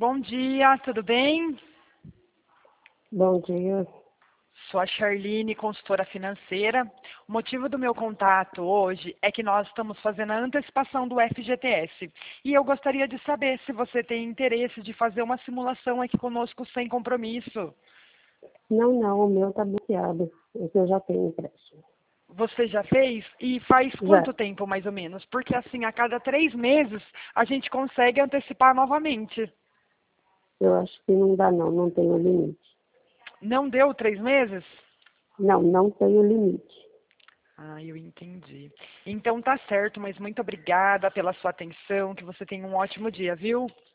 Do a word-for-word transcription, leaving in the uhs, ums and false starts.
Bom dia, tudo bem? Bom dia. Sou a Charline, consultora financeira. O motivo do meu contato hoje é que nós estamos fazendo a antecipação do F G T S. E eu gostaria de saber se você tem interesse de fazer uma simulação aqui conosco sem compromisso. Não, não, o meu está bloqueado. Esse eu já tenho empréstimo. Você já fez? E faz Já. quanto tempo, mais ou menos? Porque assim, a cada três meses, a gente consegue antecipar novamente. Eu acho que não dá, não. Não tenho limite. Não deu três meses? Não, não tenho limite. Ah, eu entendi. Então tá certo, mas muito obrigada pela sua atenção, que você tenha um ótimo dia, viu?